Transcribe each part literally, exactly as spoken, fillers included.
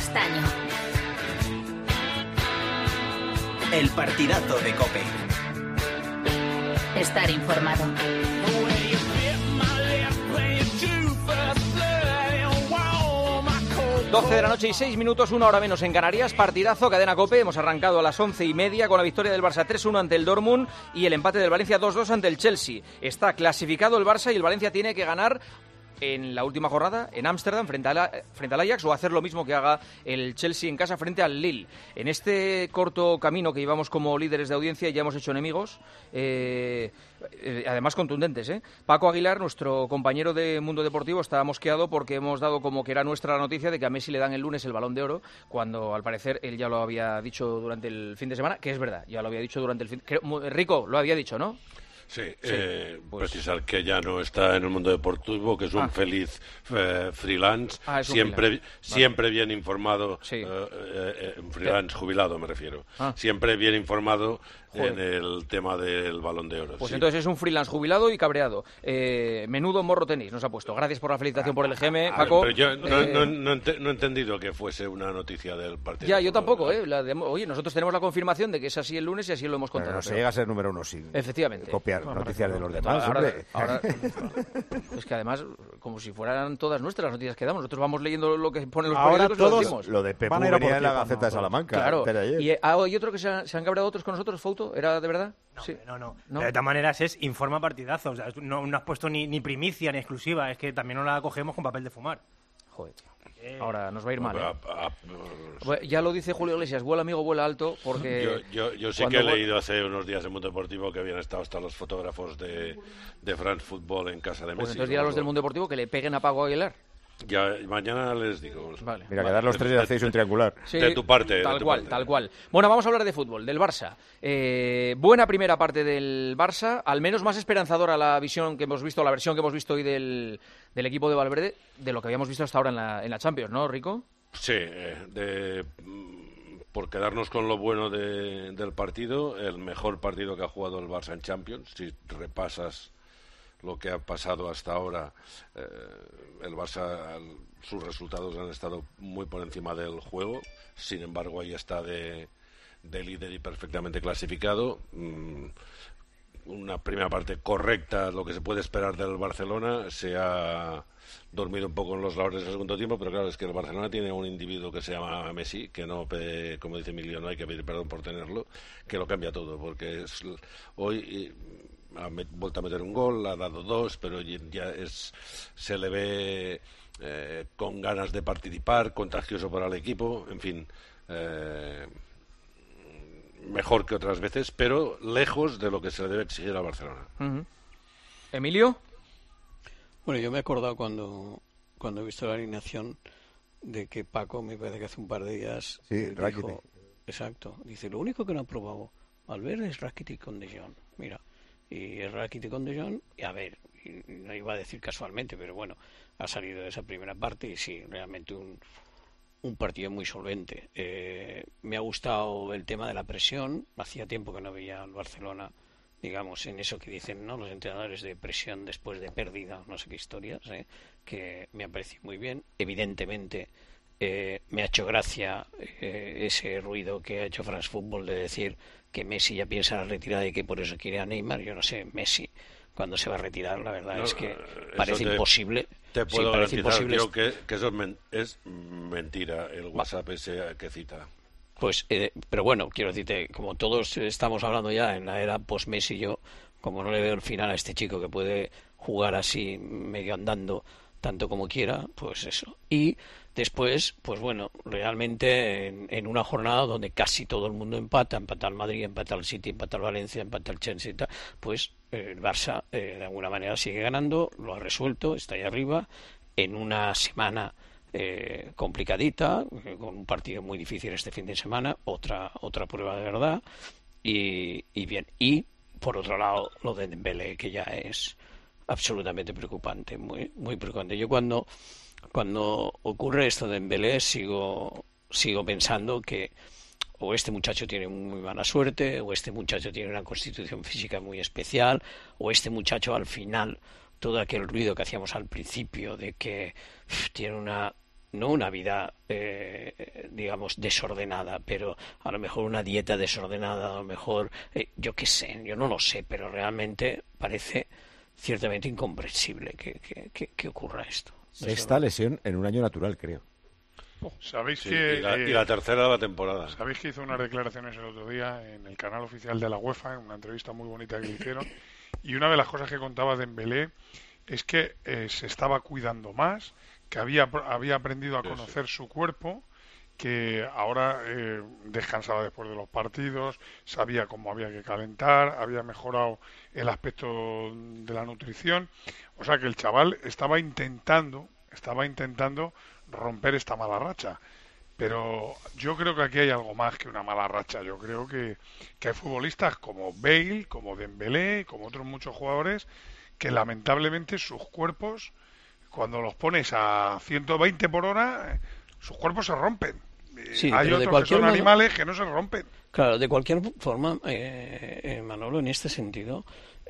Castaño. El partidazo de COPE. Estar informado. doce de la noche y seis minutos, una hora menos en Canarias. Partidazo, cadena COPE. Hemos arrancado a las once y media con la victoria del Barça tres uno ante el Dortmund y el empate del Valencia dos dos ante el Chelsea. Está clasificado el Barça y el Valencia tiene que ganar en la última jornada en Ámsterdam frente, a la, frente al Ajax, o hacer lo mismo que haga el Chelsea en casa frente al Lille. En este corto camino que llevamos como líderes de audiencia ya hemos hecho enemigos, eh, eh, además contundentes. ¿eh? Paco Aguilar, nuestro compañero de Mundo Deportivo, está mosqueado porque hemos dado como que era nuestra la noticia de que a Messi le dan el lunes el Balón de Oro, cuando al parecer él ya lo había dicho durante el fin de semana, que es verdad, ya lo había dicho durante el fin... Rico, lo había dicho, ¿no? Sí, sí eh, pues... precisar que ya no está en el mundo deportivo, que es un ah. feliz eh, freelance, ah, es un siempre freelance. siempre vale. bien informado, sí. eh, eh, eh, freelance ¿Qué? jubilado me refiero, ah. siempre bien informado Joder. en el tema del Balón de Oro. Pues sí. entonces es un freelance jubilado y cabreado. Eh, menudo morro tenis nos ha puesto. Gracias por la felicitación por el G M, Paco. Ver, pero yo no, eh... no, no, ent- no he entendido que fuese una noticia del partido. Ya, yo tampoco, ¿eh? La de... Oye, nosotros tenemos la confirmación de que es así el lunes y así lo hemos contado. Pero no se pero... llega a ser número uno sin Efectivamente. copiar no, noticias de los demás. Ahora, hombre. ahora, es que además, como si fueran todas nuestras noticias que damos, nosotros vamos leyendo lo que ponen los ahora periódicos y lo decimos. Lo de Pepu venía en la Gaceta de Salamanca. Claro. Pero ¿Y ah, hay otro que se, ha, se han cabreado otros con nosotros, Fouto? ¿Era de verdad? No, sí. no, no, no. De todas maneras es informa partidazo. O sea, no, no has puesto ni, ni primicia ni exclusiva. Es que también no la cogemos con papel de fumar. Joder, tío. Ahora nos va a ir mal. ¿eh? A, a, a, ya lo dice Julio Iglesias, vuela amigo, vuela alto, porque... Yo, yo, yo sí que he leído hace unos días en Mundo Deportivo que habían estado hasta los fotógrafos de, de France Football en casa de Messi. Pues entonces dirá a los del Mundo Deportivo que le peguen a Paco Aguilar. Ya, mañana les digo. Vale. Mira, vale. quedar los tres y hacéis un triangular. Sí, de tu parte. Tal de tu cual, parte. tal cual. Bueno, vamos a hablar de fútbol, del Barça. Eh, buena primera parte del Barça, al menos más esperanzadora la visión que hemos visto, la versión que hemos visto hoy del, del equipo de Valverde, de lo que habíamos visto hasta ahora en la, en la Champions, ¿no, Rico? Sí, eh, de, por quedarnos con lo bueno de, del partido, el mejor partido que ha jugado el Barça en Champions. Si repasas lo que ha pasado hasta ahora, eh, el Barça, sus resultados han estado muy por encima del juego. Sin embargo, ahí está de, de líder y perfectamente clasificado. Mm, una primera parte correcta, lo que se puede esperar del Barcelona. Se ha dormido un poco en los laureles del segundo tiempo, pero claro, es que el Barcelona tiene un individuo que se llama Messi, que no, como dice Emilio, no hay que pedir perdón por tenerlo, que lo cambia todo, porque es, hoy ha vuelto a meter un gol, ha dado dos, pero ya es se le ve eh, con ganas de participar, contagioso para el equipo, en fin, eh, mejor que otras veces, pero lejos de lo que se le debe exigir al Barcelona. Uh-huh. ¿Emilio? Bueno, yo me he acordado cuando, cuando he visto la alineación de que Paco, me parece que hace un par de días, sí, dijo, Rakitic. Exacto, dice, lo único que no ha probado Valverde es Rakitic con De Jong. Mira, y el Rakitic con De Jong, y a ver, y no iba a decir casualmente, pero bueno, ha salido de esa primera parte y sí, realmente un, un partido muy solvente. Eh, me ha gustado el tema de la presión, hacía tiempo que no veía al Barcelona, digamos, en eso que dicen, ¿no?, los entrenadores, de presión después de pérdida, no sé qué historias, ¿eh?, que me ha parecido muy bien. Evidentemente, eh, me ha hecho gracia eh, ese ruido que ha hecho France Football de decir que Messi ya piensa en la retirada y que por eso quiere a Neymar. Yo no sé, Messi, cuando se va a retirar, la verdad no, es que parece te, imposible. Te puedo sí, parece garantizar, imposible. Tío, que, que eso es, men- es mentira, el WhatsApp ese que cita. Pues, eh, pero bueno, quiero decirte, como todos estamos hablando ya en la era post-Messi, yo, como no le veo el final a este chico que puede jugar así, medio andando, tanto como quiera, pues eso. Y después, pues bueno, realmente en, en una jornada donde casi todo el mundo empata, empata el Madrid, empata el City, empata el Valencia, empata el Chelsea y tal, pues eh, el Barça eh, de alguna manera sigue ganando, lo ha resuelto, está ahí arriba, en una semana Eh, complicadita, con un partido muy difícil este fin de semana, otra otra prueba de verdad, y, y bien. Y por otro lado, lo de Dembélé, que ya es absolutamente preocupante, muy muy preocupante. Yo cuando cuando ocurre esto de Dembélé sigo sigo pensando que o este muchacho tiene muy mala suerte, o este muchacho tiene una constitución física muy especial, o este muchacho al final, todo aquel ruido que hacíamos al principio de que uf, tiene una no una vida, eh, digamos, desordenada, pero a lo mejor una dieta desordenada, a lo mejor, eh, yo qué sé, yo no lo sé, pero realmente parece ciertamente incomprensible que, que, que, que ocurra esto. Sexta lesión en un año natural, creo. ¿Sabéis Sí, que y, la, eh, y la tercera de la temporada. Sabéis que hizo unas declaraciones el otro día en el canal oficial de la UEFA, en una entrevista muy bonita que le hicieron, y una de las cosas que contaba Dembélé es que eh, se estaba cuidando más, que había había aprendido a conocer su cuerpo, que ahora eh, descansaba después de los partidos, sabía cómo había que calentar, había mejorado el aspecto de la nutrición, o sea que el chaval estaba intentando, estaba intentando romper esta mala racha. Pero yo creo que aquí hay algo más que una mala racha. Yo creo que, que hay futbolistas como Bale, como Dembélé, como otros muchos jugadores, que lamentablemente sus cuerpos, cuando los pones a ciento veinte por hora, sus cuerpos se rompen. Sí, hay pero de otros que cualquier son modo, animales que no se rompen. Claro, de cualquier forma, eh, eh, Manolo, en este sentido,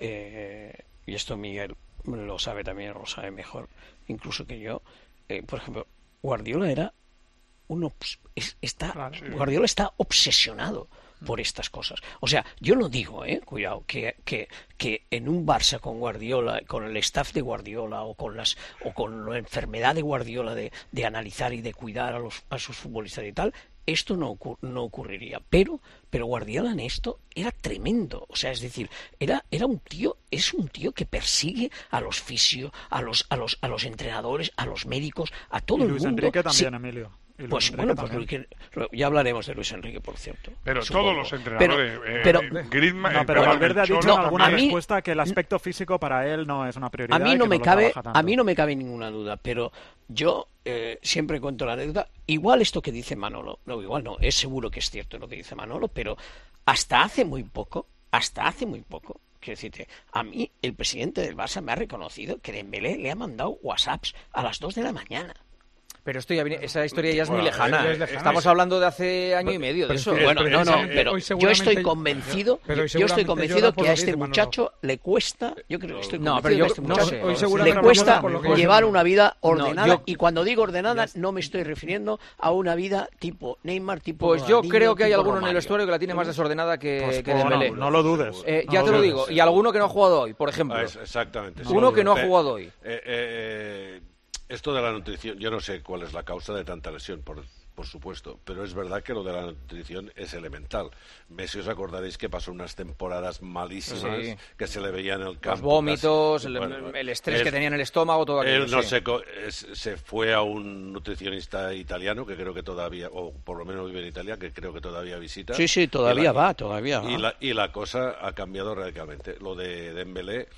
eh, y esto Miguel lo sabe también, lo sabe mejor incluso que yo, eh, por ejemplo, Guardiola era uno está claro, sí. Guardiola está obsesionado por estas cosas. O sea, yo no digo, eh, cuidado, que, que, que en un Barça con Guardiola, con el staff de Guardiola o con las o con la enfermedad de Guardiola de, de analizar y de cuidar a los a sus futbolistas y tal, esto no ocur, no ocurriría. Pero pero Guardiola en esto era tremendo. O sea, es decir, era era un tío, es un tío que persigue a los fisio, a los a los a los entrenadores, a los médicos, a todo y el Luis mundo. Enrique también, sí. Emilio. Pues bueno, porque ya hablaremos de Luis Enrique, por cierto. Pero supongo. Todos los entrenadores, pero, eh, pero, Griezmann, no, pero Valverde ha dicho no, en alguna mí, respuesta que el aspecto físico para él no es una prioridad. A mí no y que me no cabe, tanto. a mí no me cabe ninguna duda, pero yo eh, siempre cuento la anécdota. Igual esto que dice Manolo, no, igual no, es seguro que es cierto lo que dice Manolo, pero hasta hace muy poco, hasta hace muy poco. Quiero decirte, a mí el presidente del Barça me ha reconocido que Dembélé le ha mandado WhatsApps a las dos de la mañana. Pero esto ya viene, esa historia ya es bueno, muy lejana. es, es lejana. Estamos hablando de hace año y medio de eso. Es, bueno, no, no, pero yo estoy convencido, pero yo estoy convencido que a este muchacho le cuesta, yo creo que estoy no, pero yo, que a este no muchacho sé, hoy le cuesta llevar una vida ordenada. No, yo, y cuando digo ordenada, ya, no me estoy refiriendo a una vida tipo Neymar, tipo Pues yo Ronaldinho, creo que hay alguno Romario. en el vestuario que la tiene más desordenada que, pues, que pues, Dembélé. No, no lo dudes. Eh, no ya lo te lo dudes. digo. Y alguno que no ha jugado hoy, por ejemplo. Ah, es, exactamente. Sí. Uno que no ha Eh, jugado hoy. Eh, eh, esto de la nutrición, yo no sé cuál es la causa de tanta lesión, por, por supuesto, pero es verdad que lo de la nutrición es elemental. Messi, os acordaréis que pasó unas temporadas malísimas, sí. que se le veía en el campo. Los vómitos, casi, el, bueno, el estrés él, que tenía en el estómago, todo aquello. Él no sí. se, es, se fue a un nutricionista italiano, que creo que todavía, o por lo menos vive en Italia, que creo que todavía visita. Sí, sí, todavía la, va, todavía va. Y la, y la cosa ha cambiado radicalmente. Lo de Dembélé,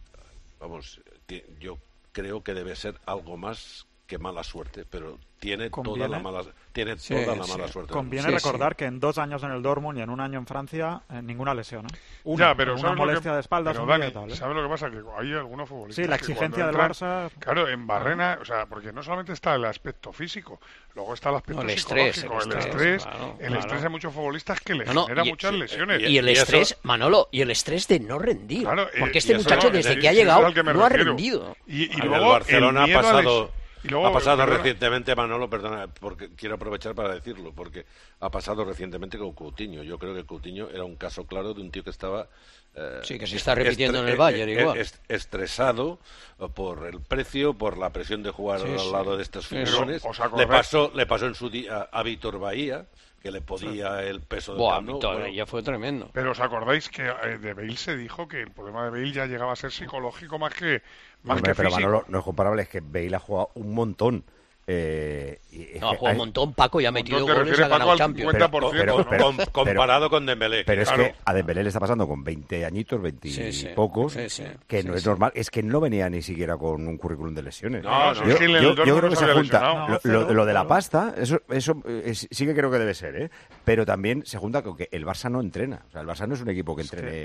vamos, yo creo que debe ser algo más que mala suerte, pero tiene Conviene. toda la mala tiene Sí, toda la sí. mala suerte. Conviene Sí, recordar sí. que en dos años en el Dortmund y en un año en Francia, eh, ninguna lesión. ¿eh? Una, ya, pero una ¿sabes molestia lo que, de espaldas. pero un Dani, día tal, ¿eh? ¿sabes lo que pasa? Que hay algunos futbolistas Sí, la que exigencia del entran, Barça... Claro, en Barrena, o sea, porque no solamente está el aspecto físico, luego está el aspecto no, el psicológico, estrés, el el estrés, estrés, claro, el claro. estrés de muchos futbolistas que les No, no, genera y- muchas sí, lesiones. Y el Y eso- estrés, Manolo, y el estrés de no rendir. Claro, eh, porque y este eso muchacho, no, desde eso que ha es llegado, al que me no ha refiero. rendido. Y, y En luego el Barcelona el ha miedo a pasado, les- y luego, ha pasado perdona, recientemente, Manolo, perdona, porque quiero aprovechar para decirlo, porque ha pasado recientemente con Coutinho. Yo creo que Coutinho era un caso claro de un tío que estaba eh, Sí, que se está repitiendo estre- en el Bayern eh, igual. est- estresado por el precio, por la presión de jugar Sí, al sí. lado de estos Sí, figurones. ¿os Le acordáis? pasó, le pasó en su día a Víctor Bahía, que le podía el peso del Buah, Camp Nou. Víctor, Bueno, ya fue tremendo. Pero os acordáis que eh, de Bale se dijo que el problema de Bale ya llegaba a ser psicológico más que más Hombre, que pero físico. Manolo, no es comparable, es que Bale ha jugado un montón. Eh, y es No, ha que jugado hay- un montón, Paco, y ha metido Montón te goles, refieres, ha ganado Paco, al Champions. cincuenta por ciento, Pero- ¿no? pero- com- comparado con Dembélé. Pero es Claro. que a Dembélé le está pasando con veinte añitos, veinte Sí, sí. y pocos, Sí, sí. que Sí, no es sí. normal. Es que no venía ni siquiera con un currículum de lesiones. No, no, yo, es que en el yo- Dortmund yo no creo que se se había junta lesionado. lo, No, lo- cero, lo de la cero. pasta, eso, eso eh, sí que creo que debe ser, ¿eh? Pero también se junta con que el Barça no entrena. O sea, el Barça no es un equipo que entrene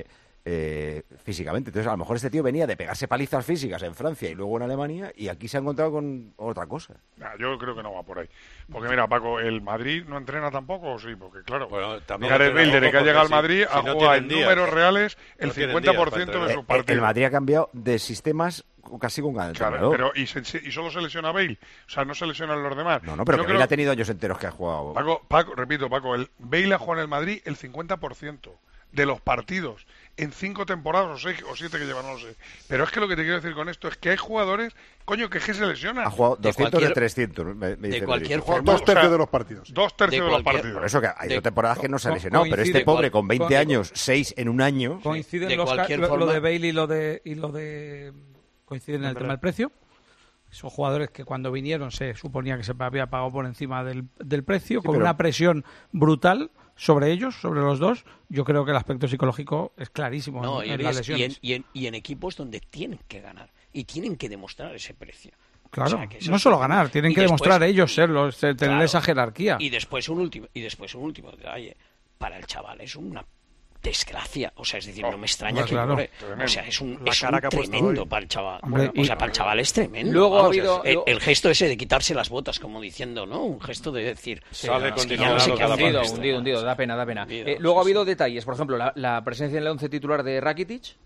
eh, físicamente. Entonces, a lo mejor este tío venía de pegarse palizas físicas en Francia y luego en Alemania, y aquí se ha encontrado con otra cosa. Nah, yo creo que no va por ahí. Porque mira, Paco, ¿el Madrid no entrena tampoco o sí? Porque claro, Bueno, tampoco Gareth Bale, desde que ha llegado al si- Madrid, si ha no jugado en tienen días. números reales el No tienen cincuenta por días ciento para de Eh, sus eh, partidos. el Madrid ha cambiado de sistemas casi con cada Claro, entrenador. pero y, se- y solo se lesiona Bale, o sea, no se lesionan los demás. No, no, pero Yo que creo- Bale ha tenido años enteros que ha jugado. Paco, Paco, repito, Paco, el Bale ha jugado en el Madrid el cincuenta por ciento de los partidos en cinco temporadas o seis o siete que llevan, no lo sé. Pero es que lo que te quiero decir con esto es que hay jugadores, coño, que es que se lesionan. Ha jugado De doscientos de cualquier- trescientos. Me, me de dice cualquier Federico. jugador. Dos O sea, tercios de los partidos. Dos tercios De de, los cualquier- partidos. Por eso que ha ido De- temporadas que no se ha co- lesionado, pero coincide este pobre cual- con veinte con- años, seis en un año. Coinciden de los ca- cualquier lo, lo forma- de Bale y lo de y lo de coinciden en el tema del precio. Son jugadores que cuando vinieron se suponía que se había pagado por encima del, del precio, Sí, con pero- una presión brutal sobre ellos, sobre los dos. Yo creo que el aspecto psicológico es clarísimo No, en, y, en las es- y en, lesiones. y, en, y en equipos donde tienen que ganar y tienen que demostrar ese precio. Claro, O sea, que eso no es- solo ganar, tienen y que después- demostrar ellos serlos, tener Claro. esa jerarquía. Y después un último y después un último detalle para el chaval es una desgracia, o sea, es decir, no me extraña Hombre, que claro. cobre. Tremendo. O sea, es un, La es cara un que ha puesto tremendo hoy. para el chaval. Hombre, o y- sea, para el chaval es tremendo. Luego ha vamos, habido- el, luego- el gesto ese de quitarse las botas, como diciendo, ¿no? Un gesto de decir, Sale es que ya no condicionado sé qué cada hacer. Hundido, partido. hundido, hundido, da pena, da pena. Hundido, Eh, luego ha sí, habido sí. detalles, por ejemplo, la, la presencia en el once titular de Rakitic,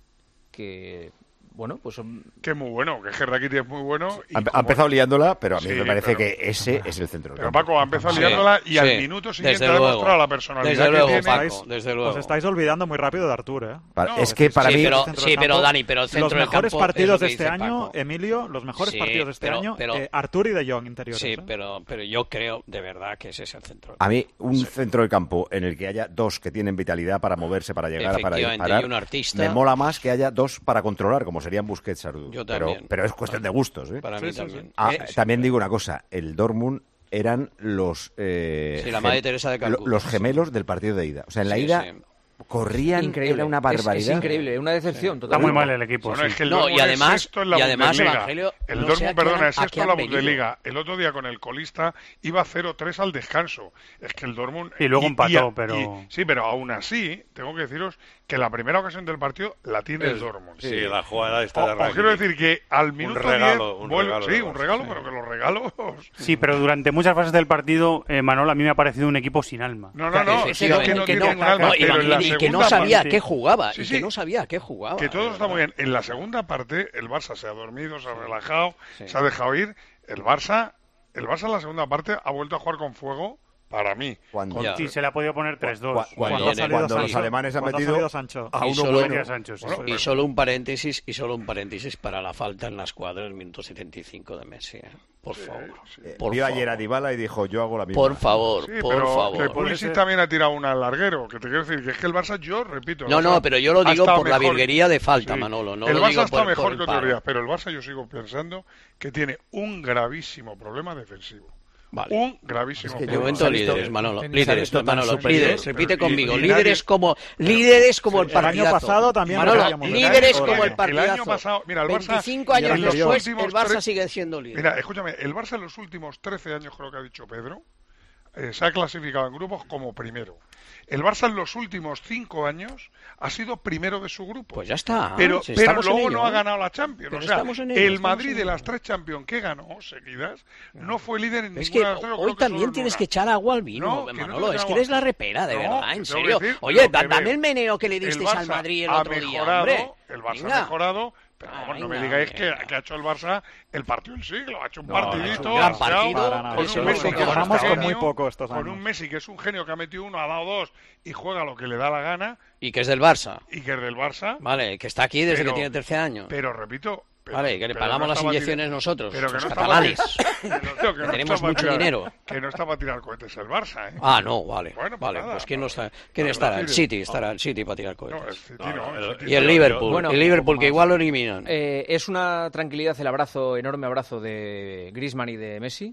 que, bueno, pues son... Que es muy bueno, que Rakitic es muy bueno. y Ha, ha como- empezado liándola, pero a mí Sí, me parece pero- que ese es el centro del Pero campo. Paco ha empezado Sí, liándola y al sí, minuto siguiente desde ha luego. demostrado la personalidad Desde que luego, tiene. Paco, Estáis- desde luego. Os estáis olvidando muy rápido de Artur, ¿eh? Para- No, es que para sí, mí... pero, centro sí, del pero campo, Dani, pero el centro los del mejores campo, partidos es lo de que este dice año, Paco. Emilio, los mejores Sí, partidos de este pero- año, pero- eh, Artur y De Jong interiores. Sí, ¿eh? pero, pero yo creo de verdad que ese es el centro. A mí, un centro del campo en el que haya dos que tienen vitalidad para moverse, para llegar, para Efectivamente, disparar, y un artista. me mola más que haya dos para controlar, como serían Busquets, Ardu. Yo Pero, también. pero es cuestión de gustos, ¿eh? Para Sí, mí sí, también. sí. Ah, Sí, sí, también pero- digo una cosa, el Dortmund eran los eh, Sí, la madre gem- Teresa de lo- Calcuta, los sí. gemelos del partido de ida. O sea, en la Sí, ida sí. corrían, Increíble. era una Es- barbaridad. Es, increíble, una decepción Está total. muy mal el equipo. Bueno, sí. es que el No, y Dortmund además- es sexto en la y además, Bundesliga. Evangelio, el no sé Dortmund, a qué perdona, han- es a sexto qué en la han venido. Bundesliga. El otro día con el colista iba cero tres al descanso. Es que el Dortmund... Y luego empató, a- pero- sí, pero aún así, tengo que deciros que la primera ocasión del partido la tiene el, El- Dortmund. Sí, la jugada O- está de os Rakitic. quiero decir que al minuto regalo, diez un vuelve- regalo sí, del un Barça, regalo, sí. pero que los regalos... Sí, pero durante muchas fases del partido, eh, Manol, a mí me ha parecido un equipo sin alma. No, no, no, es que Efectivamente, no que tiene no, un alma, no, pero en la y, y que no segunda sabía a parte- qué jugaba, Sí, y sí. que no sabía a qué jugaba. Que todo de está muy verdad. bien. En la segunda parte, el Barça se ha dormido, se ha relajado, Sí. se ha dejado ir. El Barça, el Barça en la segunda parte ha vuelto a jugar con fuego, para mí. Cuando, Ya. Sí, se le ha podido poner tres dos. Cu- cuando, Cuando ha salido cuando los Sancho, alemanes han cuando ha metido salido Sancho. a Y uno solo- bueno. Gracias, Sancho, sí. Bueno, Y solo un paréntesis, y solo un paréntesis para la falta en la escuadra en el minuto setenta y cinco de Messi. ¿eh? Por favor. Eh, Por Vio favor. ayer a Dybala y dijo, yo hago la misma. Por favor, Sí, por pero que favor. Pulisic también ha tirado una al larguero. Que te quiero decir que es que el Barça, yo repito. el No, no, Barça pero yo lo ha digo estado por la mejor- virguería de falta, Sí. Manolo. No el lo Barça digo está por, por mejor el que palo. teorías, pero el Barça yo sigo pensando que tiene un gravísimo problema defensivo. Vale. Un gravísimo Es que De yo- problema. momento se ha visto- líderes, Manolo. se ha Líderes, visto tan Manolo. superior. Líderes, repite Pero- y- conmigo. y Líderes nadie- como líderes como el El año partidazo. pasado también Manolo, veíamos- líderes el como año- el partidazo. el año pasado, mira, el Barça- veinticinco y años en los después, últimos el Barça tres- sigue siendo líder. Mira, escúchame, el Barça en los últimos trece años, creo que ha dicho Pedro, eh, se ha clasificado en grupos como primero. El Barça en los últimos cinco años ha sido primero de su grupo. Pues ya está. pero si pero estamos en luego ello, no ha ¿eh? ganado la Champions. Pero o sea, estamos en ello, el estamos Madrid en de ello. las tres Champions que ganó seguidas no fue líder en Es que ninguna de las tres. yo creo hoy que solo también en tienes una. que echar agua al vino, No, que no Manolo. te Es que agua. eres la repera, de No, verdad, que en te voy a serio. decir Oye, lo da- que dame veo. el meneo que le El disteis al Barça Madrid el ha otro día, mejorado, hombre. el Barça Venga. ha mejorado, pero Ah, vamos, no me venga, digáis que, venga. que ha hecho el Barça el partido del siglo, ha hecho un No, ha hecho partidito, un gran aseado, partido, para nada. con Eso un no Messi lo que es un quejamos con genio, muy poco estos con años. un Messi que es un genio que ha metido uno, ha dado dos y juega lo que le da la gana Y que es del Barça. y que es del Barça, Vale, que está aquí desde Pero- que tiene trece años. pero repito, pero- Vale, que le pero pagamos no las estaba inyecciones tirando- nosotros, pero que los no estaba catalanes. tir- que no- que no Tenemos estaba mucho tirar- dinero. Que no estaba a tirar cohetes el Barça, ¿eh? Ah, no, vale. Bueno, pues vale, nada, pues ¿quién no está? no, ¿Quién no, estará? no, El no, City, no. estará el City para tirar No, el cohetes. City No, no, el- el City Y el no. Liverpool, Bueno, el Liverpool que igual lo eliminan. Eh, es una tranquilidad el abrazo, enorme abrazo de Griezmann y de Messi.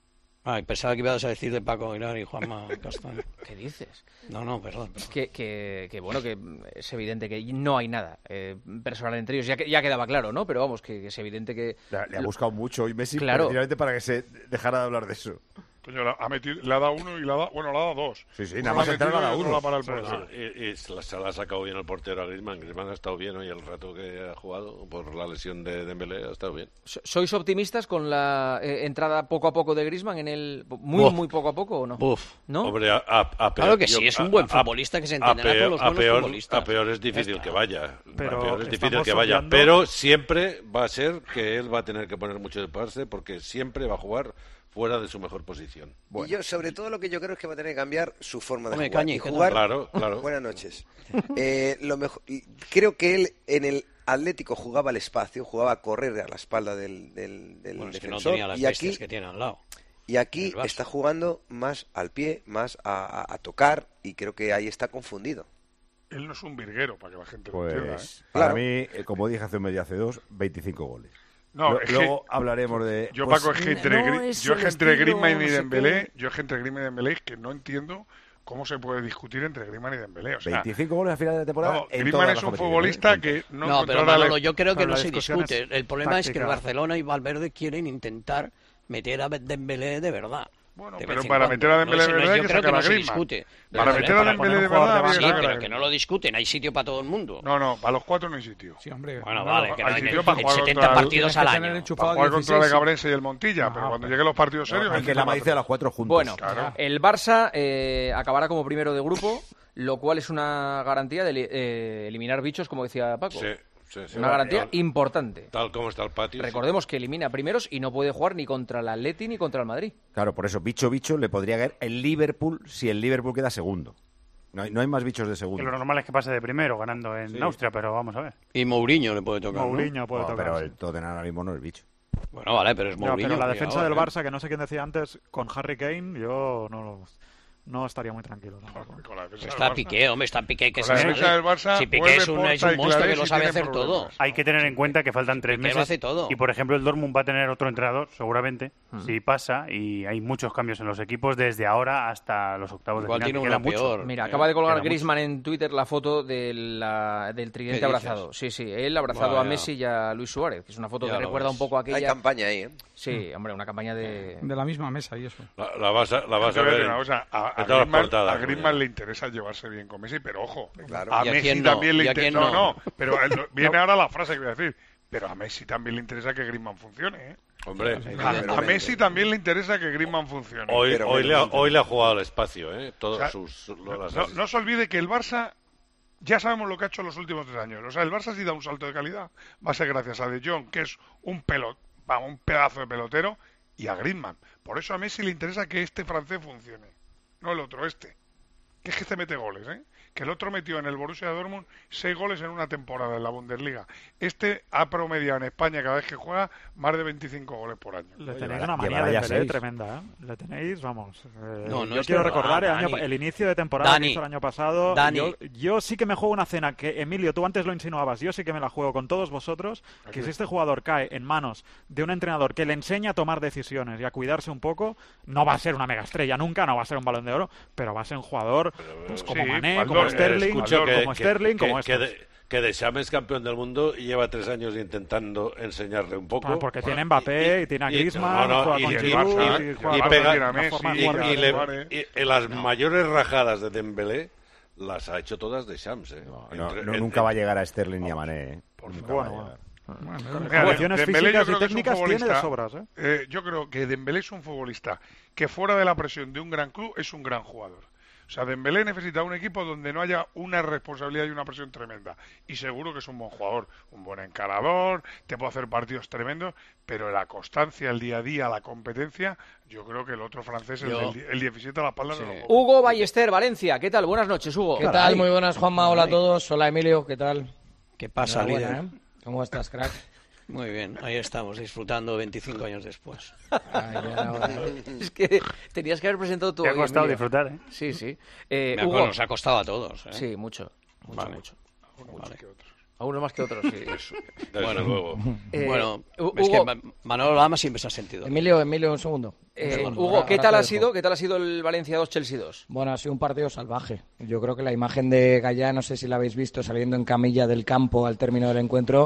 Ay, pensaba que ibas a decir de Paco Aguilar y Juanma Castaño. ¿Qué dices? No, no, perdón. perdón. Que, que, que, bueno, que es evidente que no hay nada eh, personal entre ellos. Ya, que- ya quedaba claro, ¿no? Pero vamos, que, que es evidente que... Le, le ha buscado mucho hoy Messi Claro. precisamente para que se dejara de hablar de eso. Coño, la- ha metido, le ha dado uno y le ha dado, bueno, le ha dado dos. Sí, sí, Uno nada la más ha entrar metido le ha y dado otro uno. la para el Sí, portero. sí, y, y se, la, se la ha sacado bien el portero a Griezmann. Griezmann ha estado bien hoy el rato que ha jugado por la lesión de Dembélé, ha estado bien. So- ¿Sois optimistas con la eh, entrada poco a poco de Griezmann en el muy Buf. muy poco a poco o no? Buf. ¿No? Hombre, a, a- a Claro peor- que sí, yo- es un a- buen a- futbolista que se a entenderá peor- con los a buenos peor, futbolistas. a peor es difícil Ya que está. vaya. Pero a peor es difícil estamos que vaya. obviando- Pero siempre va a ser que él va a tener que poner mucho de parte porque siempre va a jugar fuera de su mejor posición. Y yo, sobre todo, lo que yo creo es que va a tener que cambiar su forma de Hombre, jugar. Cañi, y ¿qué tal? jugar... Claro, claro. Buenas noches. Eh, lo mejor... y Creo que él en el Atlético jugaba al espacio, jugaba a correr a la espalda del, del, del Bueno, es que no defensor. tenía las y bestias aquí, que tiene al lado. y aquí el Barça. está jugando más al pie, más a, a- a tocar, y creo que ahí está confundido. Él no es un virguero, para que la gente lo entienda. ¿eh? Pues, para Claro. mí, eh, como dije hace un mes y hace dos, veinticinco goles. No, Lo- es que- luego hablaremos de... Yo, pues, Paco, es que entre, no Gri- es yo es el que entre estilo, Griezmann y no sé Dembélé, qué. yo es que entre Griezmann y Dembélé es que no entiendo cómo se puede discutir entre Griezmann y Dembélé. O sea, veinticinco goles al final de la temporada. vamos, en Griezmann todas es las un competiciones, futbolista ¿eh? que no, No, pero encontrará Manolo, el- yo creo que pero no la se discusión discute. es El problema es que el táctica. Barcelona y Valverde quieren intentar meter a Dembélé de verdad. Bueno, De pero vez en para cuando. meter a Dembélé No, de ese no- verdad hay yo que creo que sacar no a se Griezmann. discute. Para Dembélé, meter a para Dembélé poner de un jugador verdad de habría que Sí, banda. sacar a pero que no Griezmann. lo discuten. Hay sitio para todo el mundo. No, no, para los cuatro no hay sitio. Sí, hombre. Bueno, no, vale, no, que hay no hay sitio para en jugar setenta contra el- partidos tienes al que tener año. enchufado Para jugar contra el dieciséis. Gabrense y el Montilla, No, pero cuando pero- lleguen los partidos serios... Hay hay que sitio la para malicia de los cuatro juntos. Bueno, Claro. el Barça eh, acabará como primero de grupo, lo cual es una garantía de eli- eh, eliminar bichos, como decía Paco. Sí, sí, sí. Una garantía Tal- importante. Tal como está el patio. sí. Recordemos que elimina primeros y no puede jugar ni contra el Atleti ni contra el Madrid. Claro, por eso, bicho, bicho, le podría caer el Liverpool si el Liverpool queda segundo. No hay, no hay más bichos de Que segundo. lo normal es que pase de primero ganando en Sí. Austria, pero vamos a ver. Y Mourinho le puede tocar, ¿no? Mourinho puede No, tocar. pero sí. el Tottenham ahora mismo no es bicho. Bueno, vale, pero es Ya, Mourinho. pero la cuidado, defensa del ¿eh? Barça, que no sé quién decía antes, con Harry Kane, yo no, lo- no estaría muy tranquilo. tampoco. Con la defensa Está del Barça. Piqué, hombre, está Piqué que Con se la sabe. defensa del Barça, Si Piqué vuelve es un, es Porta un y monstruo que Claret lo y sabe tiene hacer todo. problemas. Hay que tener en cuenta que faltan tres Piqué lo meses. hace todo. Y por ejemplo, el Dortmund va a tener otro entrenador, seguramente, si pasa. Y hay muchos cambios en los equipos desde ahora hasta los octavos Igual de final. tiene que uno queda mucho. peor. Mira, Eh, acaba de colgar queda mucho. Griezmann en Twitter la foto de la- del tridente ¿Qué dices? abrazado. Sí, sí, él abrazado Vaya. a Messi y a Luis Suárez, que es una foto Ya que lo recuerda ves. un poco a aquella... Hay campaña ahí, ¿eh? Sí, hombre, una campaña de... De la misma mesa y eso. La, la vas a, la vas Te a voy a ver. decir en- una cosa, a, a en todas las Griezmann, portadas, a Griezmann coño. le interesa llevarse bien con Messi, pero ojo, Claro. a ¿Y a Messi quién no? también le ¿Y a interesa... quién No, no? no, pero el- viene ahora la frase que voy a decir. Pero a Messi también le interesa que Griezmann funcione, ¿eh? Hombre, A, a Evidentemente. Messi también le interesa que Griezmann funcione. hoy, Pero hoy, le ha, menos, hoy le ha jugado al espacio, ¿eh? Todos O sea, sus. sus- lo- las No, asis- no se olvide que el Barça, ya sabemos lo que ha hecho en los últimos tres años. O sea, el Barça si da un salto de calidad, va a ser gracias a De Jong, que es un pelot, vamos, un pedazo de pelotero, y a Griezmann. Por eso a Messi le interesa que este francés funcione, no el otro, este. Que es que este mete goles, ¿eh? Que el otro metió en el Borussia Dortmund seis goles en una temporada en la Bundesliga. Este ha promediado en España cada vez que juega más de veinticinco goles por año. Le Oye, tenéis llevará- una manía llevará de ya Dembélé seis. tremenda, ¿eh? Le tenéis, vamos. eh, No, no yo es quiero verdad, recordar el, año- Dani. el inicio de temporada Dani. que hizo el año pasado. Dani. Yo, yo sí que me juego una cena que, Emilio, tú antes lo insinuabas, yo sí que me la juego con todos vosotros, que si este jugador cae en manos de un entrenador que le enseña a tomar decisiones y a cuidarse un poco, no va a ser una mega estrella nunca, no va a ser un Balón de Oro, pero va a ser un jugador pues, como sí, Mané, Baldor, como eh, Sterling, escucho como que- que- Sterling, que- como que, estos. de, que Deschamps es campeón del mundo y lleva tres años intentando enseñarle un poco. Ah, porque tiene Mbappé y, tiene a Griezmann, no, no, juega y- con y- Giroud, y- y y- juega y con- pega- una Messi, forma de y, jugar y de- le- Suárez. y- y las mayores rajadas de Dembélé las ha hecho todas Deschamps, ¿eh? No, no, Entre- no, en- nunca en- va a llegar a Sterling ni a Mané, ¿eh? Nunca va a Bueno, llegar. Mira, Condiciones Dembélé físicas yo y creo que es un técnicas tiene de futbolista, sobras, ¿eh? eh, yo creo que Dembélé es un futbolista que fuera de la presión de un gran club es un gran jugador. O sea, Dembélé necesita un equipo donde no haya una responsabilidad y una presión tremenda. Y seguro que es un buen jugador, un buen encarador, te puede hacer partidos tremendos, pero la constancia, el día a día, la competencia, yo creo que el otro francés, el, Yo- del di- el diecisiete a la espalda, Sí. no lo puedo. Hugo Ballester, Valencia. ¿Qué tal? Buenas noches, Hugo. ¿Qué tal? Muy buenas, Juanma. Hola a todos. Hola, Emilio. ¿Qué tal? ¿Qué pasa, Enhorabuena, líder? ¿eh? ¿Cómo estás, crack? Muy bien, ahí estamos, disfrutando veinticinco años después. Ay, ya era hora. Es que tenías que haber presentado tú Te ha hoy, costado Emilio. disfrutar, ¿eh? Sí, sí. Eh, Me acuerdo, Hugo. nos ha costado a todos, ¿eh? Sí, mucho. Mucho, Vale. mucho. Vale. A unos más que otros, sí. Desde Bueno. luego. Eh, Bueno, Hu- es que Hugo, Ma- Manolo Lama siempre se ha sentido. Emilio, Emilio, un segundo. eh, Un segundo. Hugo, Ahora- ¿qué ahora tal te ha dejo. sido? ¿Qué tal ha sido el Valencia dos Chelsea dos? Bueno, ha sido un partido salvaje. Yo creo que la imagen de Gallá, no sé si la habéis visto, saliendo en camilla del campo al término del encuentro,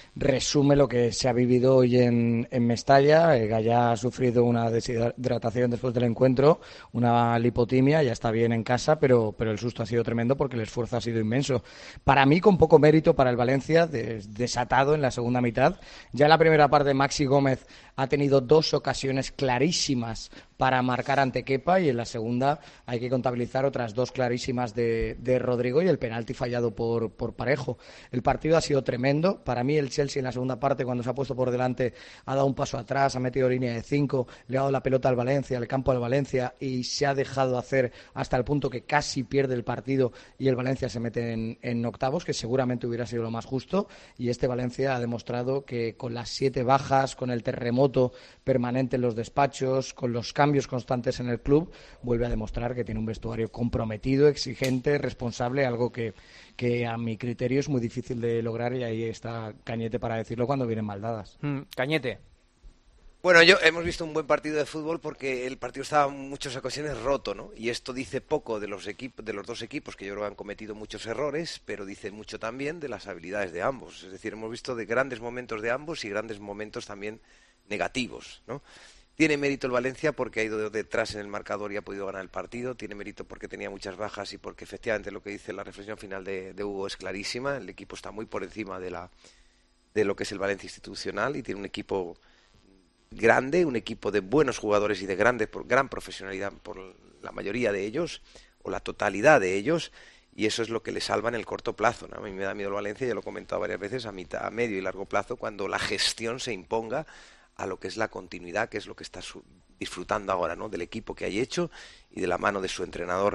resume lo que se ha vivido hoy en, en Mestalla. Eh, Gallá ha sufrido una deshidratación después del encuentro, una lipotimia, ya está bien en casa, pero, pero el susto ha sido tremendo porque el esfuerzo ha sido inmenso. Para mí, con poco mérito para el Valencia, des, desatado en la segunda mitad. Ya en la primera parte, Maxi Gómez ha tenido dos ocasiones clarísimas para marcar ante Kepa, y en la segunda hay que contabilizar otras dos clarísimas de, de Rodrigo y el penalti fallado por, por Parejo. El partido ha sido tremendo. Para mí el Chelsea en la segunda parte, cuando se ha puesto por delante, ha dado un paso atrás, ha metido línea de cinco, le ha dado la pelota al Valencia, al campo al Valencia, y se ha dejado hacer hasta el punto que casi pierde el partido y el Valencia se mete en, en octavos, que seguramente hubiera sido lo más justo. Y este Valencia ha demostrado que con las siete bajas, con el terremoto permanente en los despachos, con los cambios constantes en el club, vuelve a demostrar que tiene un vestuario comprometido, exigente, responsable, algo que, que a mi criterio es muy difícil de lograr, y ahí está Cañete para decirlo cuando vienen mal dadas. Mm, Cañete. Bueno, yo hemos visto un buen partido de fútbol porque el partido estaba en muchas ocasiones roto, ¿no? Y esto dice poco de los equipos, de los dos equipos, que yo creo que han cometido muchos errores, pero dice mucho también de las habilidades de ambos. Es decir, hemos visto de grandes momentos de ambos y grandes momentos también negativos, ¿no? Tiene mérito el Valencia porque ha ido detrás en el marcador y ha podido ganar el partido. Tiene mérito porque tenía muchas bajas y porque efectivamente lo que dice la reflexión final de, de Hugo es clarísima. El equipo está muy por encima de, la, de lo que es el Valencia institucional, y tiene un equipo grande, un equipo de buenos jugadores y de grande, por gran profesionalidad por la mayoría de ellos, o la totalidad de ellos, y eso es lo que le salva en el corto plazo, ¿no? A mí me da miedo el Valencia, ya lo he comentado varias veces, a mitad, a medio y largo plazo, cuando la gestión se imponga a lo que es la continuidad, que es lo que está su- disfrutando ahora, ¿no? Del equipo que hay hecho y de la mano de su entrenador.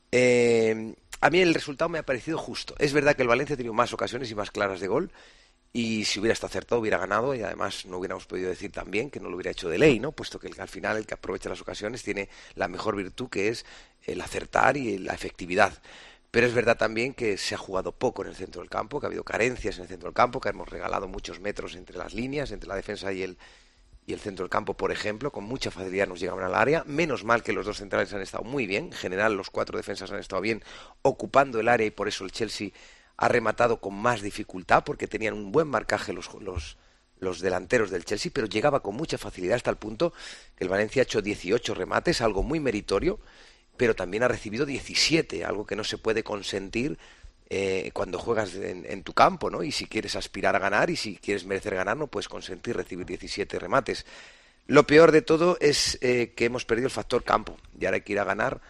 Eh, a mí el resultado me ha parecido justo. Es verdad que el Valencia ha tenido más ocasiones y más claras de gol, y si hubiera estado acertado hubiera ganado, y además no hubiéramos podido decir también que no lo hubiera hecho de ley, ¿no? Puesto que el, al final el que aprovecha las ocasiones tiene la mejor virtud, que es el acertar y la efectividad. Pero es verdad también que se ha jugado poco en el centro del campo, que ha habido carencias en el centro del campo, que hemos regalado muchos metros entre las líneas, entre la defensa y el, y el centro del campo, por ejemplo. Con mucha facilidad nos llegaban al área. Menos mal que los dos centrales han estado muy bien. En general, los cuatro defensas han estado bien ocupando el área, y por eso el Chelsea ha rematado con más dificultad, porque tenían un buen marcaje los, los, los delanteros del Chelsea, pero llegaba con mucha facilidad, hasta el punto que el Valencia ha hecho dieciocho remates, algo muy meritorio, pero también ha recibido diecisiete, algo que no se puede consentir eh, cuando juegas en, en tu campo, ¿no? Y si quieres aspirar a ganar y si quieres merecer ganar, no puedes consentir recibir diecisiete remates. Lo peor de todo es eh, que hemos perdido el factor campo, y ahora hay que ir a ganar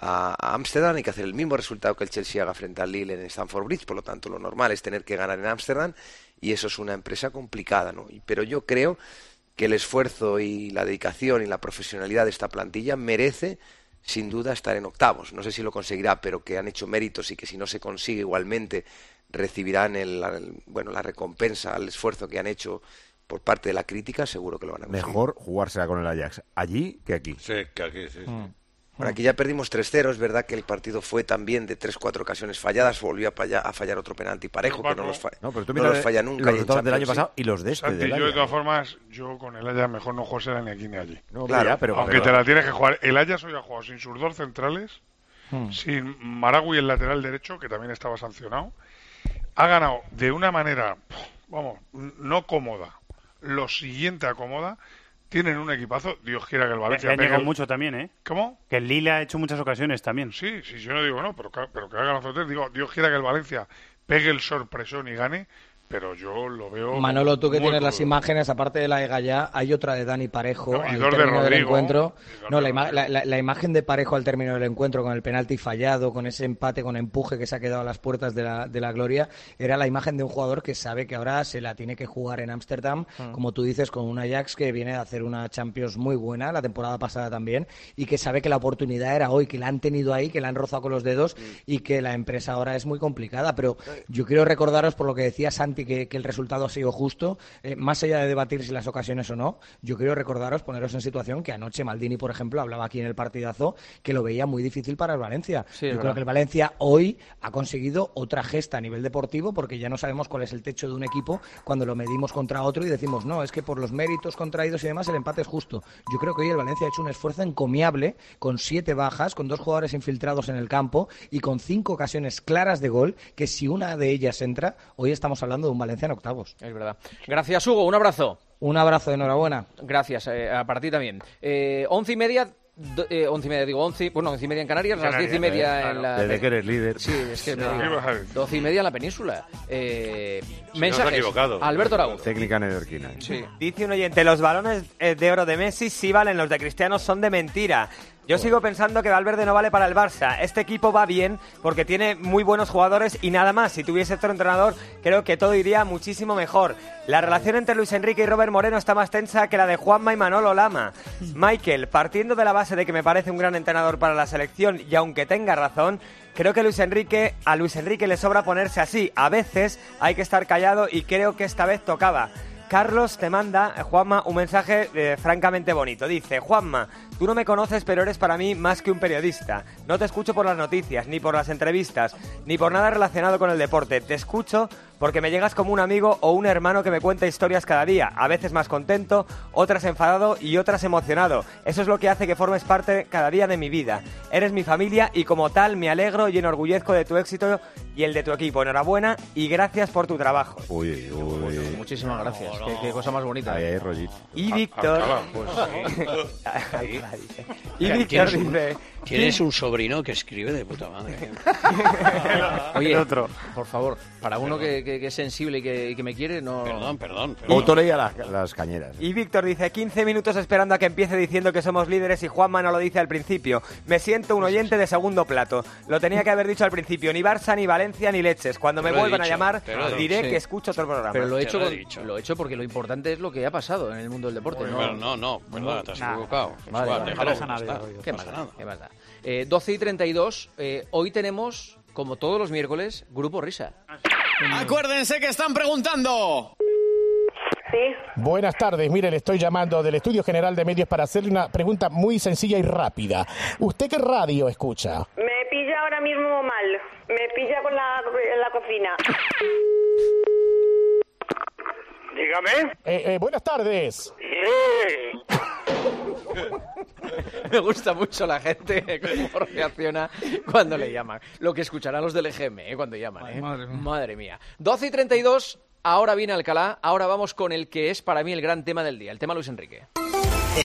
a Ámsterdam, hay que hacer el mismo resultado que el Chelsea haga frente al Lille en Stamford Bridge, por lo tanto lo normal es tener que ganar en Ámsterdam, y eso es una empresa complicada, ¿no? Pero yo creo que el esfuerzo y la dedicación y la profesionalidad de esta plantilla merece sin duda estar en octavos. No sé si lo conseguirá, pero que han hecho méritos, y que si no se consigue igualmente recibirán el, el, bueno, la recompensa al esfuerzo que han hecho por parte de la crítica, seguro que lo van a conseguir. Mejor jugársela con el Ajax allí que aquí. Sí, que aquí, sí. sí. Mm. Bueno, aquí ya perdimos tres cero, es verdad que el partido fue también de tres cuatro ocasiones falladas, volvió a fallar, a fallar otro penalti Parejo, Pero, que no los, fa No, pero tú no mira los falla nunca. los y en resultados del año Champions, pasado sí. y los de este. Santi, del yo de año. todas formas, yo con el Ajax mejor no jugársela ni aquí ni allí. No, Claro, ya, pero, Aunque pero- te la tienes que jugar. El Ajax hoy ha jugado sin sus dos centrales, Hmm. sin Maragui, el lateral derecho, que también estaba sancionado. Ha ganado de una manera, vamos, no cómoda. Lo siguiente acomoda. Tienen un equipazo. Dios quiera que el Valencia Le han pegue llegado el- mucho también, ¿eh? ¿Cómo? Que el Lille ha hecho muchas ocasiones también. Sí, sí, yo no digo no, pero, que- pero que hagan los otros. Digo, Dios quiera que el Valencia pegue el sorpresón y gane, pero yo lo veo. Manolo, tú que muy tienes las crudo. imágenes, aparte de la de Gallá, hay otra de Dani Parejo No, y al dos de término del Rodrigo, encuentro. y dos No, de la, ima- Rodrigo. la- la- la imagen de Parejo al término del encuentro, con el penalti fallado, con ese empate, con empuje que se ha quedado a las puertas de la, de la gloria, era la imagen de un jugador que sabe que ahora se la tiene que jugar en Ámsterdam, Mm. como tú dices, con un Ajax que viene a hacer una Champions muy buena, la temporada pasada también, y que sabe que la oportunidad era hoy, que la han tenido ahí, que la han rozado con los dedos, y que la empresa ahora es muy complicada. Pero yo quiero recordaros, por lo que decía Santi, que, que el resultado ha sido justo, eh, más allá de debatir si las ocasiones o no, yo quiero recordaros, poneros en situación que anoche Maldini, por ejemplo, hablaba aquí en el partidazo que lo veía muy difícil para el Valencia. Sí, es yo verdad. creo que el Valencia hoy ha conseguido otra gesta a nivel deportivo, porque ya no sabemos cuál es el techo de un equipo cuando lo medimos contra otro y decimos, no, es que por los méritos contraídos y demás el empate es justo. Yo creo que hoy el Valencia ha hecho un esfuerzo encomiable, con siete bajas, con dos jugadores infiltrados en el campo y con cinco ocasiones claras de gol, que si una de ellas entra, hoy estamos hablando de un Valencia en octavos. Es verdad. Gracias, Hugo. Un abrazo. Un abrazo, enhorabuena. Gracias, eh, para ti también. Eh, once y media... Do, eh, once y media, digo once, bueno, once y media en Canarias, las diez y media eh, en la... Desde que eres líder. Sí, es que... No. doce y media en la península. Eh, Si mensajes. no os has equivocado. Alberto Araúz. Técnica neoyorquina. Sí. Dice un oyente, los balones eh, de oro de Messi sí valen, los de Cristiano son de mentira. Yo sigo pensando que Valverde no vale para el Barça. Este equipo va bien porque tiene muy buenos jugadores y nada más. Si tuviese otro entrenador, creo que todo iría muchísimo mejor. La relación entre Luis Enrique y Robert Moreno está más tensa que la de Juanma y Manolo Lama. Michael, partiendo de la base de que me parece un gran entrenador para la selección y aunque tenga razón, creo que Luis Enrique, a Luis Enrique le sobra ponerse así. A veces hay que estar callado y creo que esta vez tocaba. Carlos te manda, Juanma, un mensaje eh, francamente bonito. Dice, Juanma, tú no me conoces, pero eres para mí más que un periodista. No te escucho por las noticias, ni por las entrevistas, ni por nada relacionado con el deporte. Te escucho porque me llegas como un amigo o un hermano que me cuenta historias cada día, a veces más contento, otras enfadado y otras emocionado. Eso es lo que hace que formes parte cada día de mi vida. Eres mi familia y como tal me alegro y enorgullezco de tu éxito y el de tu equipo. Enhorabuena y gracias por tu trabajo. Uy, uy. Muchísimas gracias. Qué, qué cosa más bonita. Ahí hay rollito. Y Víctor... Ah, pues, y Víctor dice... Tienes un sobrino que escribe de puta madre. Oye, otro. Por favor, para uno que, que, que es sensible y que, y que me quiere, no... Perdón, perdón. perdón. Otto leía las, las cañeras. Y Víctor dice, quince minutos esperando a que empiece diciendo que somos líderes y Juanma no lo dice al principio. Me siento un oyente de segundo plato. Lo tenía que haber dicho al principio. Ni Barça, ni Valencia, ni leches. Cuando me vuelvan a llamar, diré Sí. que escucho otro programa. Pero lo he, hecho lo he con- dicho. lo he hecho porque lo importante es lo que ha pasado en el mundo del deporte. Bueno, ¿no? pero no, no, perdona, te has Nah. equivocado. Vale, Igual, vale, déjalo, vale. ya está. ¿Qué No más pasa da? nada. ¿Qué más da? Eh, doce y treinta y dos, eh, hoy tenemos, como todos los miércoles, Grupo Risa. Acuérdense que están preguntando. Sí. Buenas tardes, mire, le estoy llamando del Estudio General de Medios para hacerle una pregunta muy sencilla y rápida. ¿Usted qué radio escucha? Me pilla ahora mismo mal. Me pilla con la, en la cocina. Dígame. Eh, eh, buenas tardes. Me gusta mucho la gente cómo reacciona cuando le llaman. Lo que escucharán los del E G M, ¿eh? Cuando llaman. ¿eh? Madre mía. Madre mía. doce y treinta y dos, ahora viene Alcalá. Ahora vamos con el que es para mí el gran tema del día, el tema Luis Enrique.